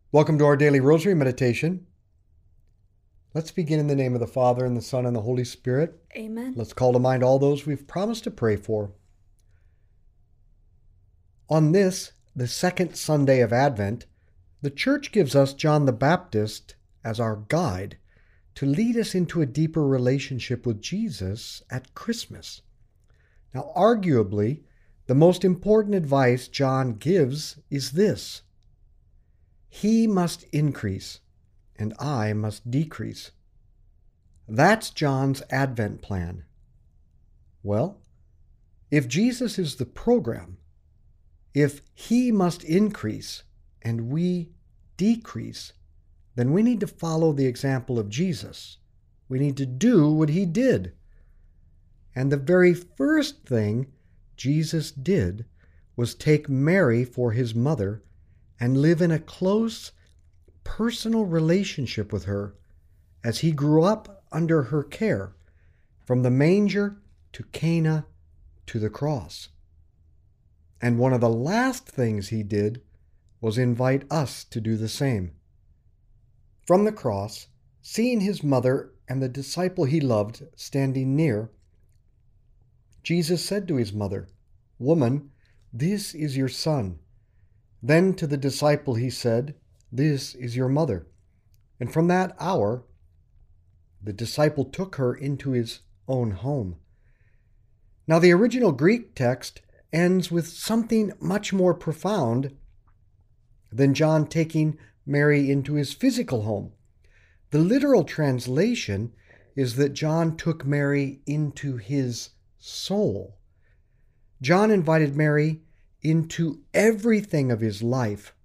Welcome to our daily rosary meditation. Let's begin in the name of the Father, and the Son, and the Holy Spirit. Amen. Let's call to mind all those we've promised to pray for. On this, the second Sunday of Advent, the Church gives us John the Baptist as our guide to lead us into a deeper relationship with Jesus at Christmas. Now, arguably, the most important advice John gives is this: He must increase, and I must decrease. That's John's Advent plan. Well, if Jesus is the program, if He must increase and we decrease, then we need to follow the example of Jesus. We need to do what He did. And the very first thing Jesus did was take Mary for His mother and live in a close, personal relationship with her as He grew up under her care, from the manger to Cana to the cross. And one of the last things He did was invite us to do the same. From the cross, seeing His mother and the disciple He loved standing near, Jesus said to His mother, "Woman, this is your son." Then to the disciple He said, "This is your mother." And from that hour, the disciple took her into his own home. Now, the original Greek text ends with something much more profound than John taking Mary into his physical home. The literal translation is that John took Mary into his soul. John invited Mary into everything of his life.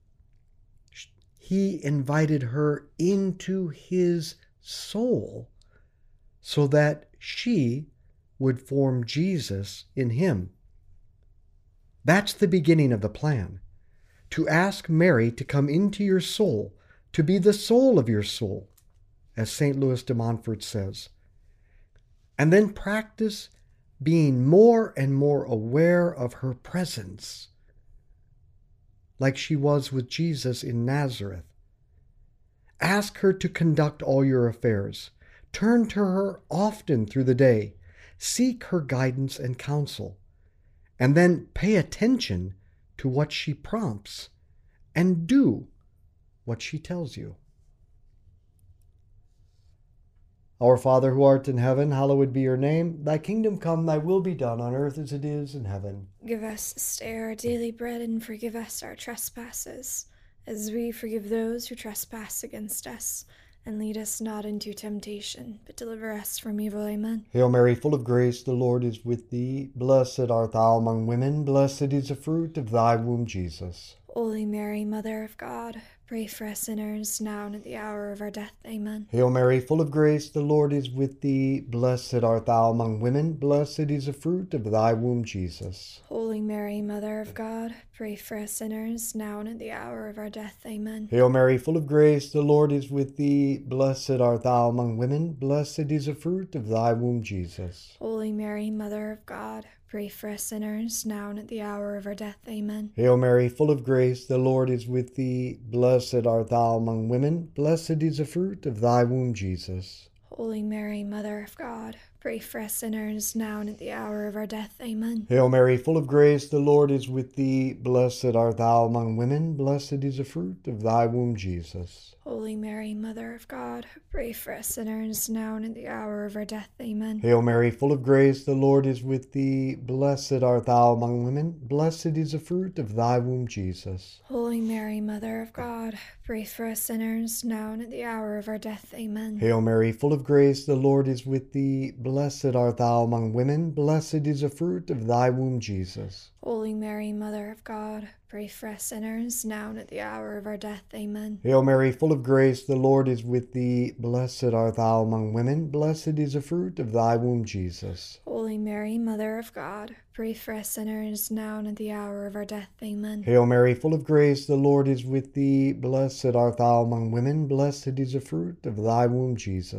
He invited her into his soul so that she would form Jesus in him. That's the beginning of the plan. To ask Mary to come into your soul, to be the soul of your soul, as St. Louis de Montfort says. And then practice being more and more aware of her presence, like she was with Jesus in Nazareth. Ask her to conduct all your affairs. Turn to her often through the day. Seek her guidance and counsel. And then pay attention to what she prompts and do what she tells you. Our Father who art in heaven, hallowed be your name. Thy kingdom come, thy will be done on earth as it is in heaven. Give us this day our daily bread, and forgive us our trespasses, as we forgive those who trespass against us. And lead us not into temptation, but deliver us from evil. Amen. Hail Mary, full of grace, the Lord is with thee. Blessed art thou among women, blessed is the fruit of thy womb, Jesus. Holy Mary, Mother of God, pray for us sinners, now and at the hour of our death. Amen. Hail Mary, full of grace, the Lord is with thee. Blessed art thou among women, blessed is the fruit of thy womb, Jesus. Holy Mary, Mother of God, pray for us sinners, now and at the hour of our death. Amen. Hail Mary, full of grace, the Lord is with thee. Blessed art thou among women, blessed is the fruit of thy womb, Jesus. Holy Mary, Mother of God, pray for us sinners, now and at the hour of our death. Amen. Hail Mary, full of grace, the Lord is with thee. Blessed art thou among women, blessed is the fruit of thy womb, Jesus. Holy Mary, Mother of God, pray for us sinners, now and at the hour of our death. Amen. Hail Mary, full of grace, the Lord is with thee. Blessed art thou among women, blessed is the fruit of thy womb, Jesus. Holy Mary, Mother of God, pray for us sinners, now and at the hour of our death. Amen. Hail Mary, full of grace, the Lord is with thee. Blessed art thou among women, blessed is the fruit of thy womb, Jesus. Holy Mary, Mother of God, pray for us sinners, now and at the hour of our death. Amen. Hail Mary, full of grace, the Lord is with thee. Blessed art thou among women, blessed is the fruit of thy womb, Jesus. Holy Mary, Mother of God, pray for us sinners, now and at the hour of our death. Amen. Hail Mary, full of grace, the Lord is with thee. Blessed art thou among women, blessed is the fruit of thy womb, Jesus. Holy Mary, Mother of God, pray for us sinners, now and at the hour of our death. Amen. Hail Mary, full of grace, the Lord is with thee. Blessed art thou among women, blessed is the fruit of thy womb, Jesus.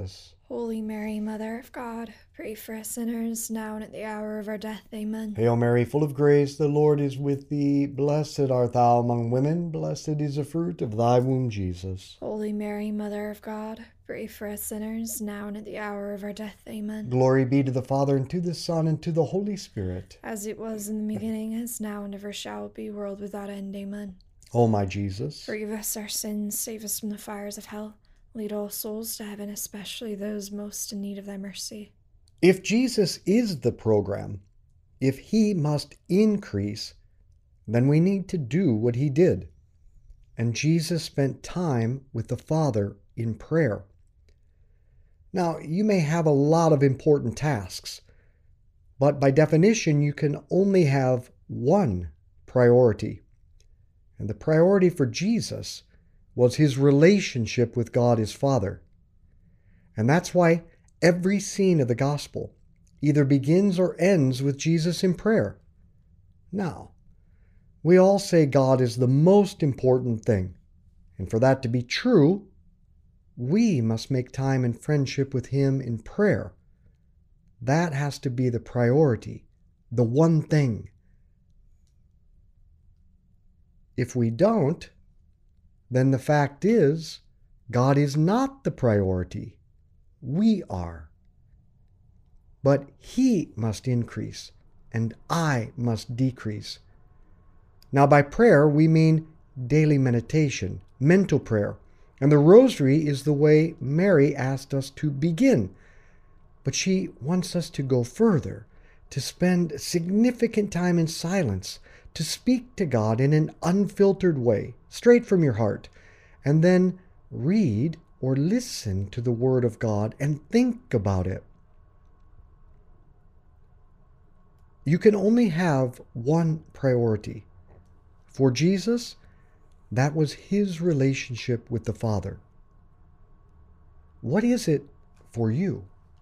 Holy Mary, Mother of God, pray for us sinners, now and at the hour of our death. Amen. Hail Mary, full of grace, the Lord is with thee. Blessed art thou among women, blessed is the fruit of thy womb, Jesus. Holy Mary, Mother of God, pray for us sinners, now and at the hour of our death. Amen. Glory be to the Father, and to the Son, and to the Holy Spirit. As it was in the beginning, is now, and ever shall be, world without end. Amen. O my Jesus, forgive us our sins, save us from the fires of hell. Lead all souls to heaven, especially those most in need of thy mercy. if Jesus is the program, if he must increase, then we need to do what he did. And Jesus spent time with the Father in prayer. Now, you may have a lot of important tasks, but by definition, you can only have one priority. And the priority for Jesus was his relationship with God his Father. And that's why every scene of the gospel either begins or ends with Jesus in prayer. Now, we all say God is the most important thing, and for that to be true, we must make time in friendship with him in prayer. That has to be the priority, the one thing. If we don't, then the fact is, God is not the priority. We are. But he must increase, and I must decrease. Now, by prayer, we mean daily meditation, mental prayer. And the rosary is the way Mary asked us to begin. But she wants us to go further, to spend significant time in silence, to speak to God in an unfiltered way, straight from your heart, and then read or listen to the Word of God and think about it. You can only have one priority. For Jesus, that was his relationship with the Father. What is it for you?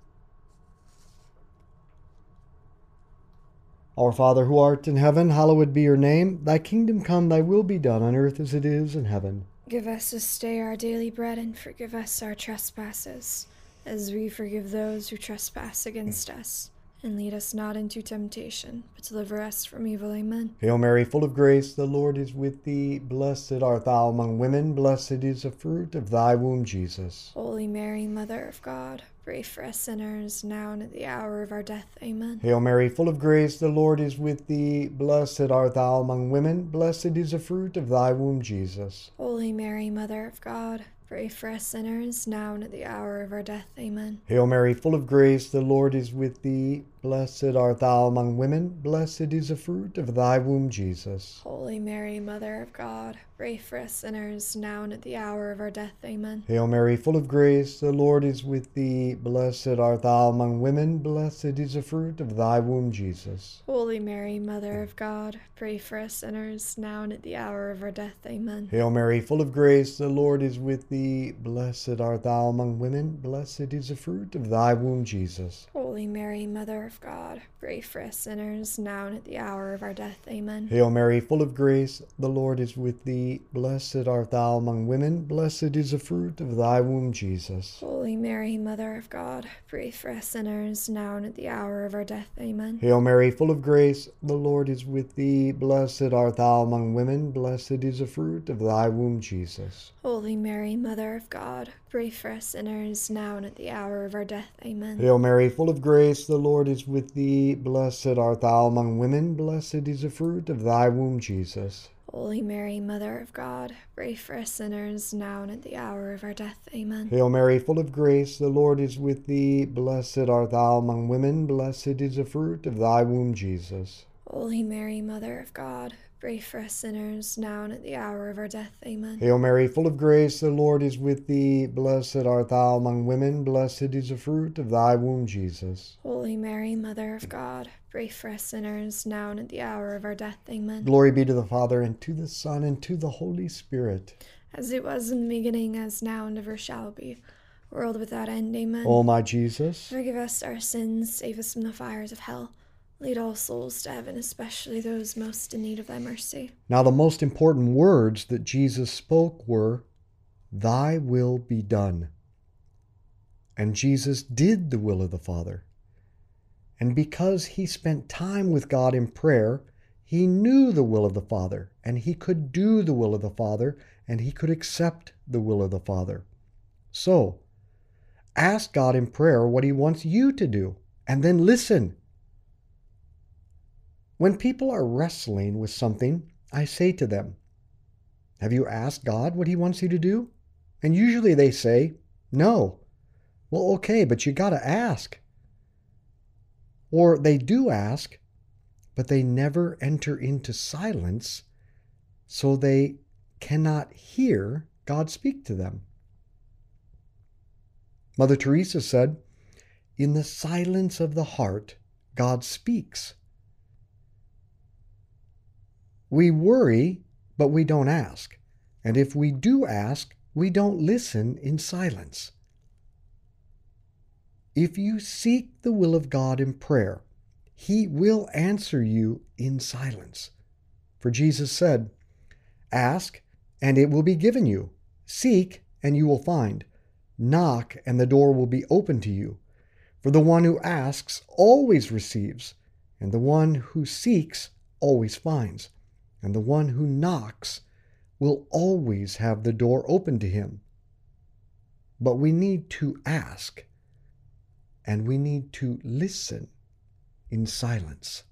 Our Father who art in heaven, hallowed be your name. Thy kingdom come, thy will be done on earth as it is in heaven. Give us this day our daily bread, and forgive us our trespasses, as we forgive those who trespass against us. And lead us not into temptation, but deliver us from evil. Amen. Hail Mary, full of grace, the Lord is with thee. Blessed art thou among women, blessed is the fruit of thy womb, Jesus. Holy Mary, Mother of God, pray for us sinners, now and at the hour of our death. Amen. Hail Mary, full of grace, the Lord is with thee. Blessed art thou among women, blessed is the fruit of thy womb, Jesus. Holy Mary, Mother of God, pray for us sinners, now and at the hour of our death. Amen. Hail Mary, full of grace, the Lord is with thee. Blessed art thou among women, blessed is the fruit of thy womb, Jesus. Holy Mary, Mother of God, pray for us sinners, now and at the hour of our death. Amen. Hail Mary, full of grace, the Lord is with thee. Blessed art thou among women, blessed is the fruit of thy womb, Jesus. Holy Mary, Mother of God, pray for us sinners, now and at the hour of our death. Amen. Hail Mary, full of grace, the Lord is with thee. Blessed art thou among women, blessed is the fruit of thy womb, Jesus. Holy Mary, Mother of God, pray for us sinners, now and at the hour of our death. Amen. Hail Mary, full of grace, the Lord is with thee. Blessed art thou among women, blessed is the fruit of thy womb, Jesus. Holy Mary, Mother of God, pray for us sinners, now and at the hour of our death. Amen. Hail Mary, full of grace, the Lord is with thee. Blessed art thou among women, blessed is the fruit of thy womb, Jesus. Holy Mary, Mother of God, pray for us sinners, now and at the hour of our death. Amen. Hail Mary, full of grace, the Lord is with thee. Blessed art thou among women, blessed is the fruit of thy womb, Jesus. Holy Mary, Mother of God, pray for us sinners, now and at the hour of our death. Amen. Hail Mary, full of grace, the Lord is with thee. Blessed art thou among women, blessed is the fruit of thy womb, Jesus. Holy Mary, Mother of God, pray for us sinners, now and at the hour of our death. Amen. Hail Mary, full of grace, the Lord is with thee. Blessed art thou among women, blessed is the fruit of thy womb, Jesus. Holy Mary, Mother of God, pray for us sinners, now and at the hour of our death. Amen. Glory be to the Father, and to the Son, and to the Holy Spirit. As it was in the beginning, as now, and ever shall be, world without end. Amen. O my Jesus, forgive us our sins, save us from the fires of hell. Lead all souls to heaven, especially those most in need of thy mercy. now the most important words that Jesus spoke were, Thy will be done. And Jesus did the will of the Father. And because he spent time with God in prayer, he knew the will of the Father, and he could do the will of the Father, and he could accept the will of the Father. So, ask God in prayer what he wants you to do, and then listen. When people are wrestling with something, I say to them, "Have you asked God what he wants you to do?" And usually they say, "No." Well, okay, but you got to ask. Or they do ask, but they never enter into silence, so they cannot hear God speak to them. Mother Teresa said, "In the silence of the heart, God speaks." We worry, but we don't ask. And if we do ask, we don't listen in silence. If you seek the will of God in prayer, he will answer you in silence. For Jesus said, "Ask, and it will be given you. Seek, and you will find. Knock, and the door will be open to you. For the one who asks always receives, and the one who seeks always finds, and the one who knocks will always have the door open to him." But we need to ask, and we need to listen in silence.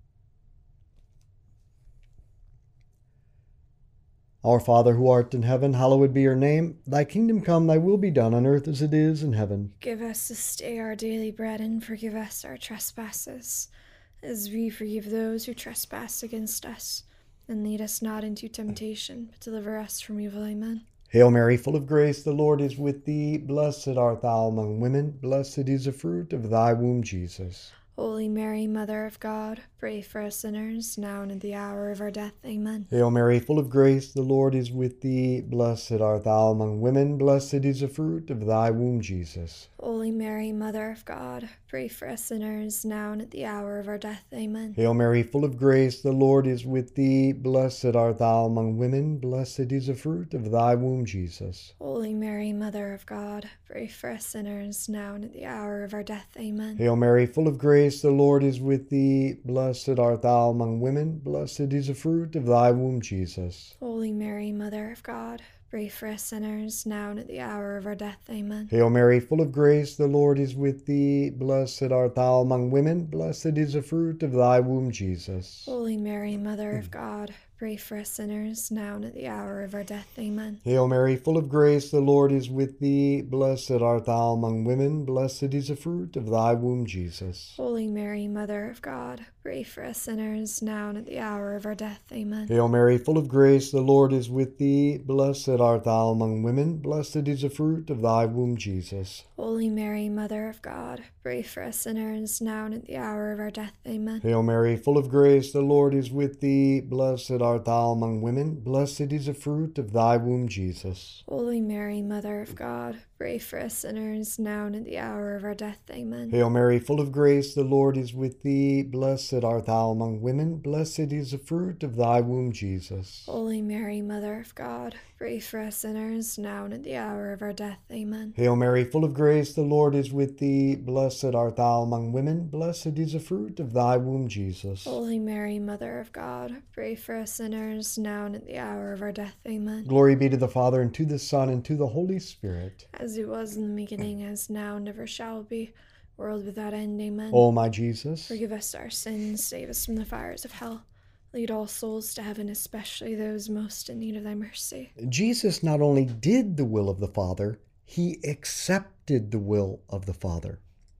Our Father who art in heaven, hallowed be your name. Thy kingdom come, thy will be done on earth as it is in heaven. Give us this day our daily bread, and forgive us our trespasses, as we forgive those who trespass against us. And lead us not into temptation, but deliver us from evil. Amen. Hail Mary, full of grace, the Lord is with thee. Blessed art thou among women. Blessed is the fruit of thy womb, Jesus. Holy Mary, Mother of God, pray for us sinners, now and at the hour of our death. Amen. Hail Mary, full of grace, the Lord is with thee. Blessed art thou among women. Blessed is the fruit of thy womb, Jesus. Holy Mary, Mother of God, pray for us sinners, now and at the hour of our death. Amen. Hail Mary, full of grace, the Lord is with thee. Blessed art thou among women. Blessed is the fruit of thy womb, Jesus. Holy Mary, Mother of God, pray for us sinners, now and at the hour of our death. Amen. Hail Mary, full of grace, the Lord is with thee. Blessed art thou among women. Blessed is the fruit of thy womb, Jesus. Holy Mary, Mother of God, pray for us sinners, now and at the hour of our death. Amen. Hail Mary, full of grace, the Lord is with thee. Blessed art thou among women. Blessed is the fruit of thy womb, Jesus. Holy Mary, Mother of God, pray for us sinners, now and at the hour of our death. Amen. Hail Mary, full of grace, the Lord is with thee. Blessed art thou among women. Blessed is the fruit of thy womb, Jesus. Holy Mary, Mother of God, pray for us sinners, now and at the hour of our death. Amen. Hail Mary, full of grace, the Lord is with thee. Blessed art thou among women. Blessed is the fruit of thy womb, Jesus. Holy Mary, Mother of God, pray for us sinners, now and at the hour of our death. Amen. Hail Mary, full of grace, the Lord is with thee. Blessed art thou among women. Blessed is the fruit of thy womb, Jesus. Holy Mary, Mother of God, pray for us sinners, now and at the hour of our death. Amen. Hail Mary, full of grace, the Lord is with thee. Blessed art thou among women. Blessed is the fruit of thy womb, Jesus. Holy Mary, Mother of God, pray for us sinners, now and at the hour of our death. Amen. Hail Mary, full of grace, the Lord is with thee. Blessed art thou among women. Blessed is the fruit of thy womb, Jesus. Holy Mary, Mother of God, pray for us sinners, now and at the hour of our death. Amen. Glory be to the Father, and to the Son, and to the Holy Spirit. As it was in the beginning, as now, and ever shall be, world without end. Amen. O my Jesus, Forgive us our sins, save us from the fires of hell. Lead all souls to heaven, especially those most in need of thy mercy. Jesus not only did the will of the Father, he accepted the will of the Father.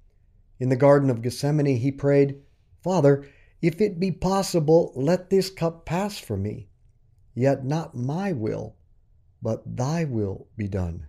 In the Garden of Gethsemane, he prayed, "Father, if it be possible, let this cup pass from me. Yet not my will, but thy will be done."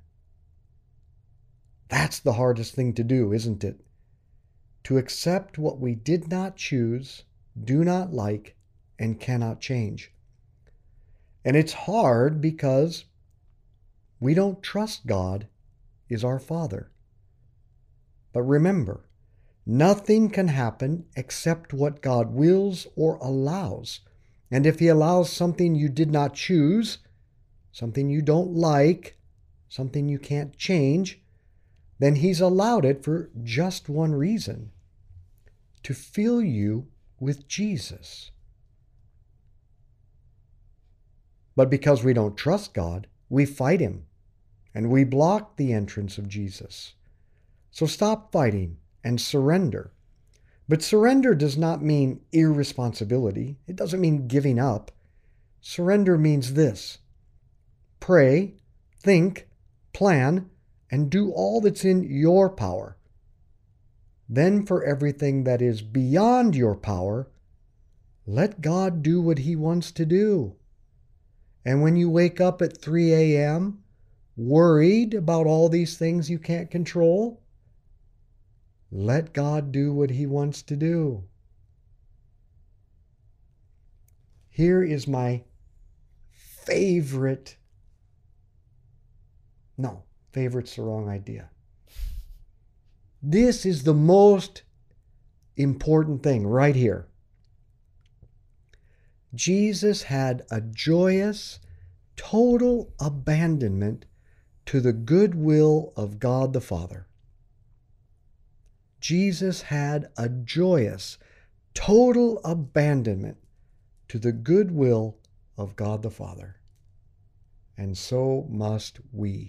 That's the hardest thing to do, isn't it? To accept what we did not choose, do not like, and cannot change. And it's hard because we don't trust God is our Father. But remember, nothing can happen except what God wills or allows. And if he allows something you did not choose, something you don't like, something you can't change, then He's allowed it for just one reason: to fill you with Jesus. But because we don't trust God, we fight Him, and we block the entrance of Jesus. So stop fighting and surrender. But surrender does not mean irresponsibility. It doesn't mean giving up. Surrender means this: pray, think, plan, and do all that's in your power. Then for everything that is beyond your power, let God do what He wants to do. And when you wake up at 3 a.m., worried about all these things you can't control, let God do what He wants to do. Here is my favorite's the wrong idea. This is the most important thing right here. Jesus had a joyous, total abandonment to the goodwill of God the Father. Jesus had a joyous, total abandonment to the goodwill of God the Father. And so must we.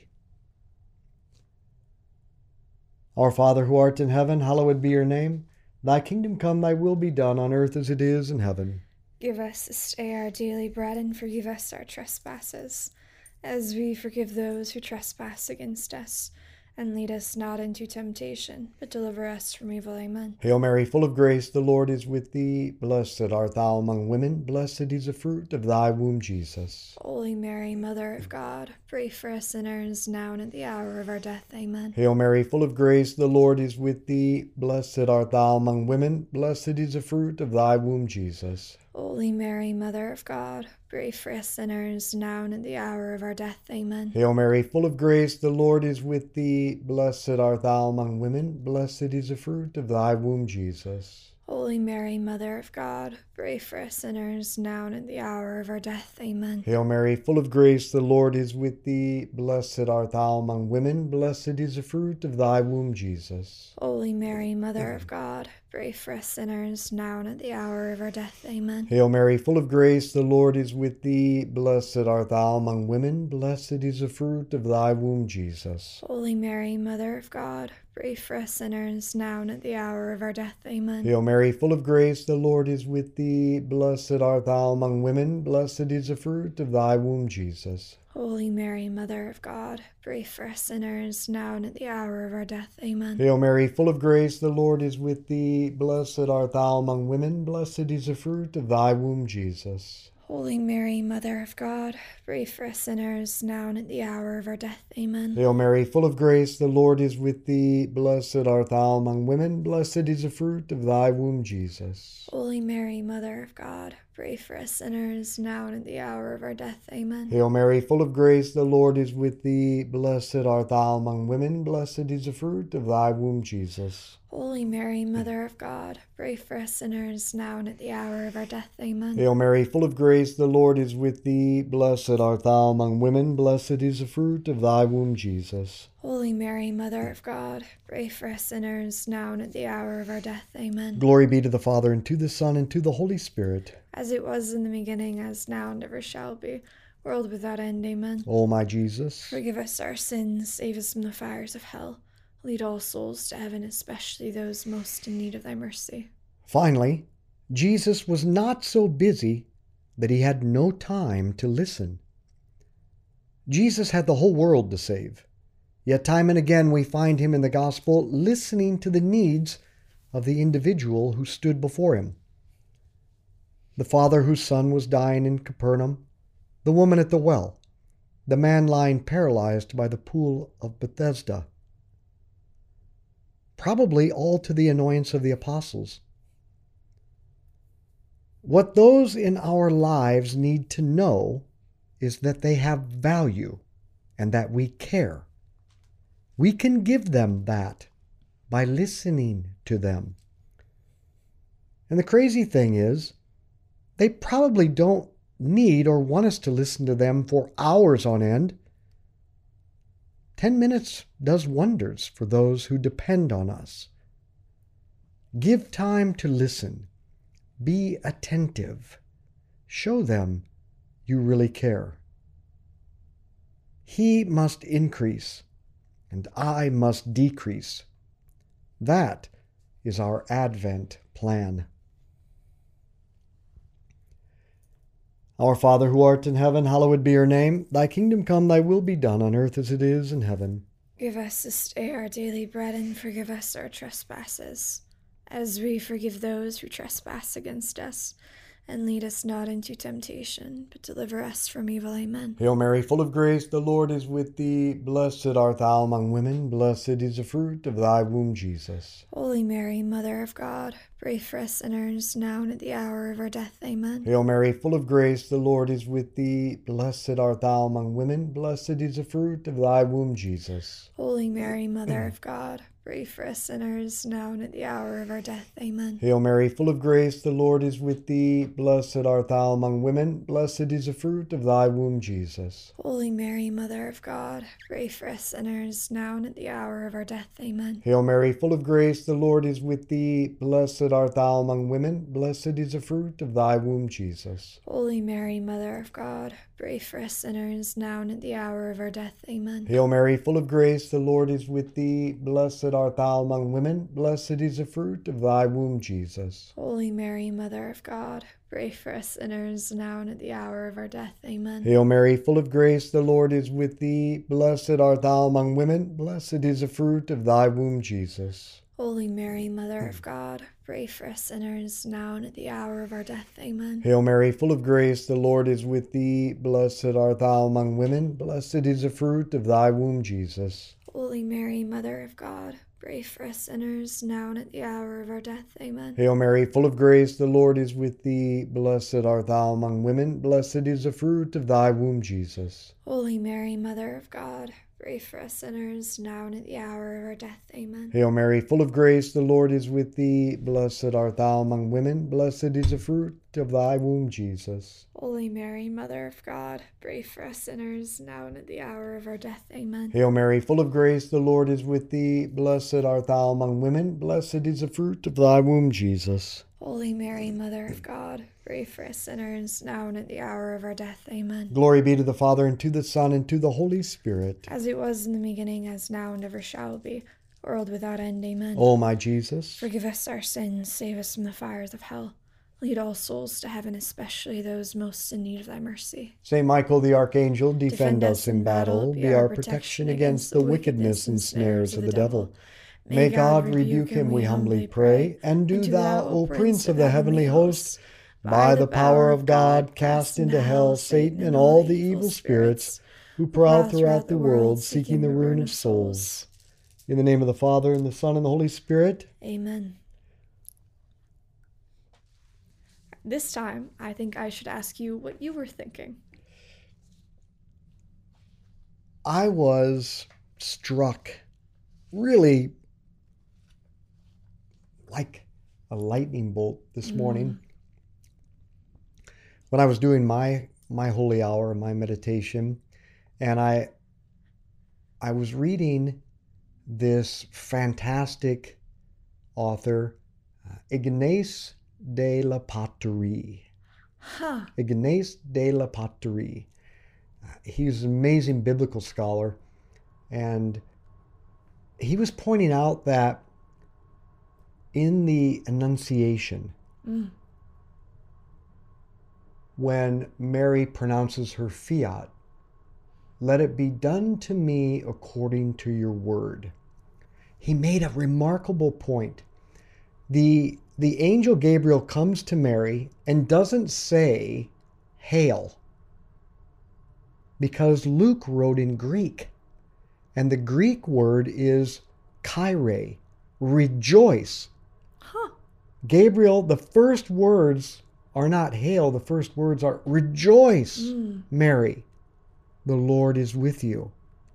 Our Father who art in heaven, hallowed be your name. Thy kingdom come, thy will be done on earth as it is in heaven. Give us this day our daily bread, and forgive us our trespasses, as we forgive those who trespass against us. And lead us not into temptation, but deliver us from evil. Amen. Hail Mary, full of grace, the Lord is with thee. Blessed art thou among women. Blessed is the fruit of thy womb, Jesus. Holy Mary, Mother of God, pray for us sinners, now and at the hour of our death. Amen. Hail Mary, full of grace, the Lord is with thee. Blessed art thou among women. Blessed is the fruit of thy womb, Jesus. Holy Mary, Mother of God, pray for us sinners, now and at the hour of our death. Amen. Hail Mary, full of grace, the Lord is with thee. Blessed art thou among women. Blessed is the fruit of thy womb, Jesus. Holy Mary, Mother of God, pray for us sinners, now and at the hour of our death. Amen. Hail Mary, full of grace, the Lord is with thee. Blessed art thou among women. Blessed is the fruit of thy womb, Jesus. Holy Mary, Mother of God, pray for us sinners, now and at the hour of our death. Amen. Hail Mary, full of grace, the Lord is with thee. Blessed art thou among women. Blessed is the fruit of thy womb, Jesus. Holy Mary, Mother of God, pray for us sinners, now and at the hour of our death. Amen. Hail Mary, full of grace, the Lord is with thee. Blessed art thou among women. Blessed is the fruit of thy womb, Jesus. Holy Mary, Mother of God, pray for us sinners, now and at the hour of our death. Amen. Hail Mary, full of grace, the Lord is with thee. Blessed art thou among women. Blessed is the fruit of thy womb, Jesus. Holy Mary, Mother of God, pray for us sinners, now and at the hour of our death. Amen. Hail Mary, full of grace, the Lord is with thee. Blessed art thou among women. Blessed is the fruit of thy womb, Jesus. Holy Mary, Mother of God, pray for us sinners, now and at the hour of our death. Amen. Hail Mary, full of grace, the Lord is with thee. Blessed art thou among women. Blessed is the fruit of thy womb, Jesus. Holy Mary, Mother of God, pray for us sinners, now and at the hour of our death. Amen. Hail Mary, full of grace, the Lord is with thee. Blessed art thou among women. Blessed is the fruit of thy womb, Jesus. Holy Mary, Mother of God, pray for us sinners, now and at the hour of our death. Amen. Glory be to the Father, and to the Son, and to the Holy Spirit. As it was in the beginning, as now, and ever shall be, world without end. Amen. O my Jesus, forgive us our sins, save us from the fires of hell. Lead all souls to heaven, especially those most in need of thy mercy. Finally, Jesus was not so busy that he had no time to listen. Jesus had the whole world to save. Yet time and again we find him in the gospel listening to the needs of the individual who stood before him. The father whose son was dying in Capernaum, the woman at the well, the man lying paralyzed by the pool of Bethesda. Probably all to the annoyance of the apostles. What those in our lives need to know is that they have value and that we care. We can give them that by listening to them. And the crazy thing is, they probably don't need or want us to listen to them for hours on end. 10 minutes does wonders for those who depend on us. Give time to listen. Be attentive. Show them you really care. He must increase, and I must decrease. That is our Advent plan. Our Father who art in heaven, hallowed be your name. Thy kingdom come, thy will be done on earth as it is in heaven. Give us this day our daily bread, and forgive us our trespasses, as we forgive those who trespass against us. And lead us not into temptation, but deliver us from evil. Amen. Hail Mary, full of grace, the Lord is with thee. Blessed art thou among women. Blessed is the fruit of thy womb, Jesus. Holy Mary, Mother of God, pray for us sinners, now and at the hour of our death. Amen. Hail Mary, full of grace, the Lord is with thee. Blessed art thou among women. Blessed is the fruit of thy womb, Jesus. Holy Mary, Mother of God, pray for us sinners, now and at the hour of our death. Amen. Hail Mary, full of grace, the Lord is with thee. Blessed art thou among women. Blessed is the fruit of thy womb, Jesus. Holy Mary, Mother of God, pray for us sinners, now and at the hour of our death. Amen. Hail Mary, full of grace, the Lord is with thee. Blessed art thou among women. Blessed is the fruit of thy womb, Jesus. Holy Mary, Mother of God, pray for us sinners, now and at the hour of our death. Amen. Hail Mary, full of grace, the Lord is with thee. Blessed art thou among women. Blessed is the fruit of thy womb, Jesus. Holy Mary, Mother of God, pray for us sinners, now and at the hour of our death. Amen. Hail Mary, full of grace, the Lord is with thee. Blessed art thou among women. Blessed is the fruit of thy womb, Jesus. Holy Mary, Mother of God, pray for us sinners, now and at the hour of our death. Amen. Hail Mary, full of grace, the Lord is with thee. Blessed art thou among women. Blessed is the fruit of thy womb, Jesus. Holy Mary, Mother of God, pray for us sinners, now and at the hour of our death. Amen. Hail Mary, full of grace, the Lord is with thee. Blessed art thou among women. Blessed is the fruit of thy womb, Jesus. Holy Mary, Mother of God, pray for us sinners, now and at the hour of our death. Amen. Hail Mary, full of grace, the Lord is with thee. Blessed art thou among women. Blessed is the fruit of thy womb, Jesus. Holy Mary, Mother of God, pray for us sinners, now and at the hour of our death. Amen. Hail Mary, full of grace, the Lord is with thee. Blessed art thou among women. Blessed is the fruit of thy womb, Jesus. Holy Mary, Mother of God, pray for us sinners, now and at the hour of our death. Amen. Glory be to the Father, and to the Son, and to the Holy Spirit. As it was in the beginning, as now, and ever shall be, world without end. Amen. O my Jesus, forgive us our sins, save us from the fires of hell. Lead all souls to heaven, especially those most in need of thy mercy. Saint Michael the Archangel, defend us in battle. Be our protection against the wickedness and snares of the devil. May God rebuke him, we humbly pray. And do thou, O Prince of the heavenly hosts, by the power of God, cast into hell Satan and all the evil spirits who prowl throughout the world, seeking the ruin of souls. In the name of the Father, and the Son, and the Holy Spirit. Amen. This time, I think I should ask you what you were thinking. I was struck really like a lightning bolt this morning when I was doing my holy hour, my meditation, and I was reading this fantastic author, Ignace de la Patrie. Ignace de la Patrie. He's an amazing biblical scholar, and he was pointing out that in the Annunciation, when Mary pronounces her fiat, "Let it be done to me according to your word," he made a remarkable point. The angel Gabriel comes to Mary and doesn't say, "Hail," because Luke wrote in Greek, and the Greek word is "kyrie," rejoice. Gabriel, the first words are not hail, the first words are rejoice, Mary, the Lord is with you.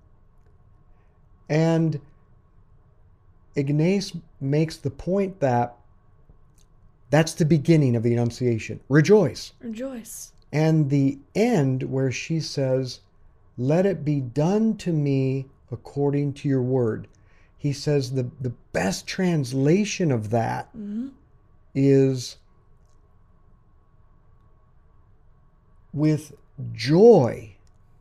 And Ignace makes the point that that's the beginning of the Annunciation. Rejoice. Rejoice. And the end where she says, "Let it be done to me according to your word. He says the best translation of that is with joy,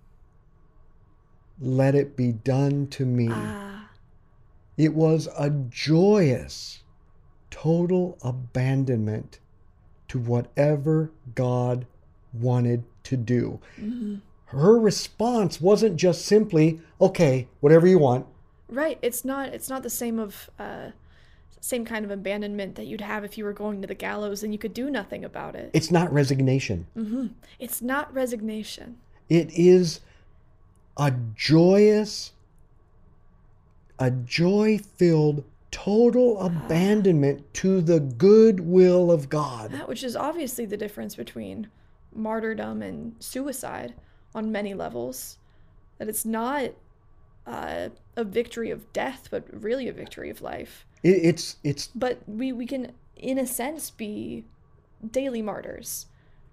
let it be done to me. It was a joyous, total abandonment to whatever God wanted to do. Her response wasn't just simply, okay, whatever you want. Right. It's not the same kind of abandonment that you'd have if you were going to the gallows and you could do nothing about it. It's not resignation. It's not resignation. It is a joyous, a joy-filled, total abandonment to the good will of God. Which is obviously the difference between martyrdom and suicide on many levels. That it's not a victory of death, but really a victory of life. It's. But we can, in a sense, be daily martyrs.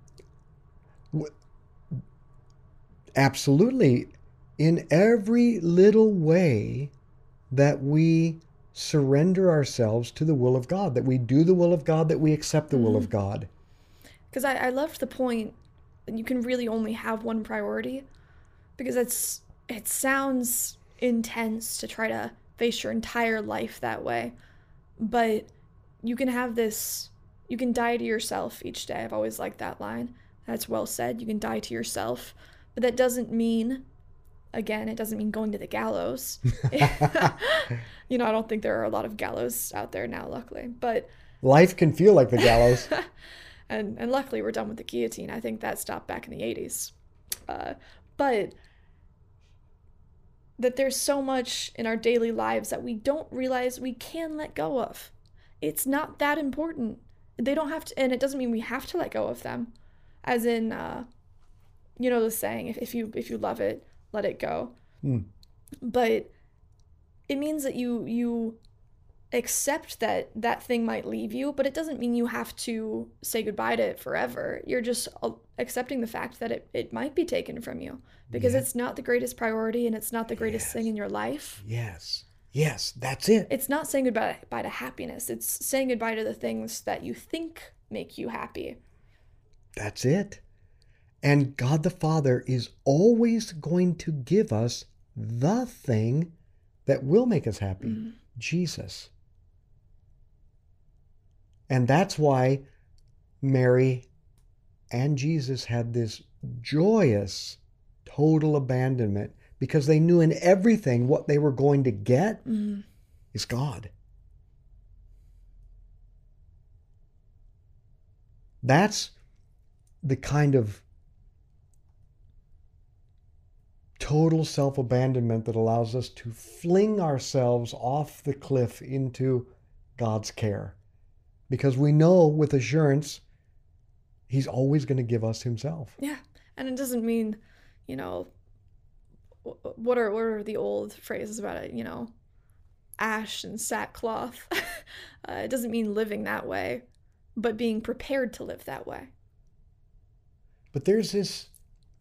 Absolutely. In every little way that we surrender ourselves to the will of God, that we do the will of God, that we accept the will of God. Because I loved the point that you can really only have one priority, because it sounds intense to try to face your entire life that way, but you can have this, you can die to yourself each day. I've always liked that line. That's well said. You can die to yourself, but that doesn't mean, again, it doesn't mean going to the gallows. I don't think there are a lot of gallows out there now, luckily, but life can feel like the gallows. and luckily we're done with the guillotine. I think that stopped back in the 80s. But that there's so much in our daily lives that we don't realize we can let go of. It's not that important. They don't have to, and it doesn't mean we have to let go of them. As in, the saying, if you love it, let it go. But it means that you accept that thing might leave you, but it doesn't mean you have to say goodbye to it forever. You're just accepting the fact that it might be taken from you because it's not the greatest priority and it's not the greatest thing in your life. Yes, that's it. It's not saying goodbye to happiness. It's saying goodbye to the things that you think make you happy. That's it. And God the Father is always going to give us the thing that will make us happy, Jesus. And that's why Mary and Jesus had this joyous, total abandonment, because they knew in everything what they were going to get is God. That's the kind of total self-abandonment that allows us to fling ourselves off the cliff into God's care. Because we know with assurance, He's always going to give us Himself. Yeah. And it doesn't mean, what are the old phrases about it, ash and sackcloth. It doesn't mean living that way, but being prepared to live that way. But there's this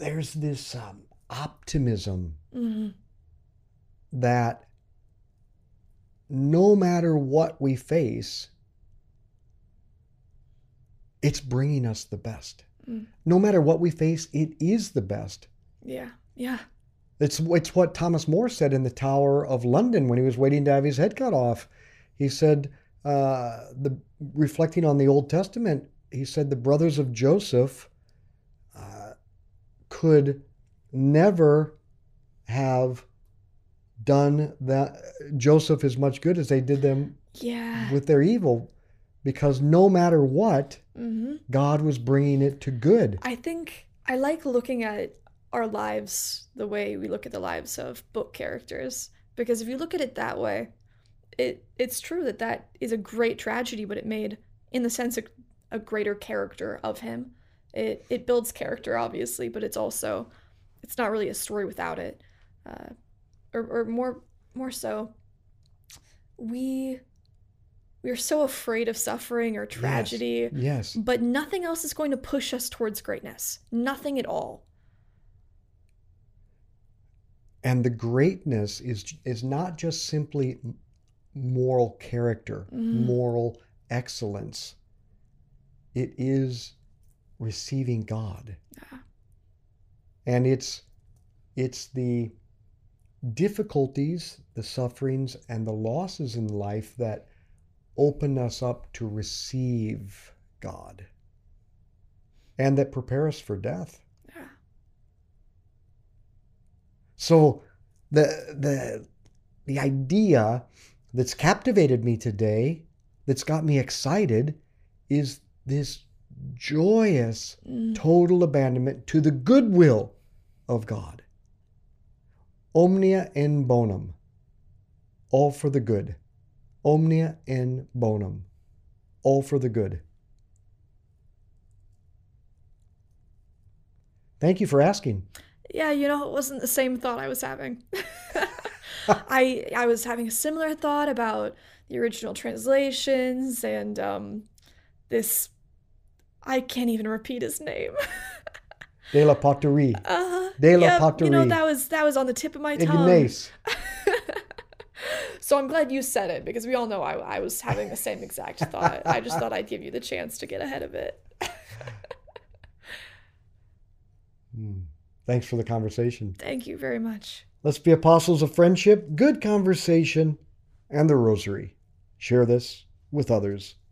optimism that no matter what we face, it's bringing us the best. No matter what we face, it is the best. Yeah. It's what Thomas More said in the Tower of London when he was waiting to have his head cut off. He said, reflecting on the Old Testament, he said the brothers of Joseph could never have done that Joseph as much good as they did them with their evil, because no matter what, God was bringing it to good. I think I like looking at our lives the way we look at the lives of book characters, because if you look at it that way, it's true that is a great tragedy, but it made, in the sense, a greater character of him. It builds character, obviously, but it's not really a story without it. Or more so, we are so afraid of suffering or tragedy. Yes. But nothing else is going to push us towards greatness. Nothing at all. And the greatness is not just simply moral character, moral excellence. It is receiving God. Yeah. And it's the difficulties, the sufferings, and the losses in life that open us up to receive God and that prepare us for death. Yeah. So the idea that's captivated me today, that's got me excited, is this joyous total abandonment to the goodwill of God. Omnia in bonum. All for the good. Omnia in bonum. All for the good. Thank you for asking. Yeah, it wasn't the same thought I was having. I was having a similar thought about the original translations and this, I can't even repeat his name. De la Poterie. De la Poterie. That was on the tip of my tongue. Ignace. So I'm glad you said it, because we all know I was having the same exact thought. I just thought I'd give you the chance to get ahead of it. Thanks for the conversation. Thank you very much. Let's be apostles of friendship, good conversation, and the rosary. Share this with others.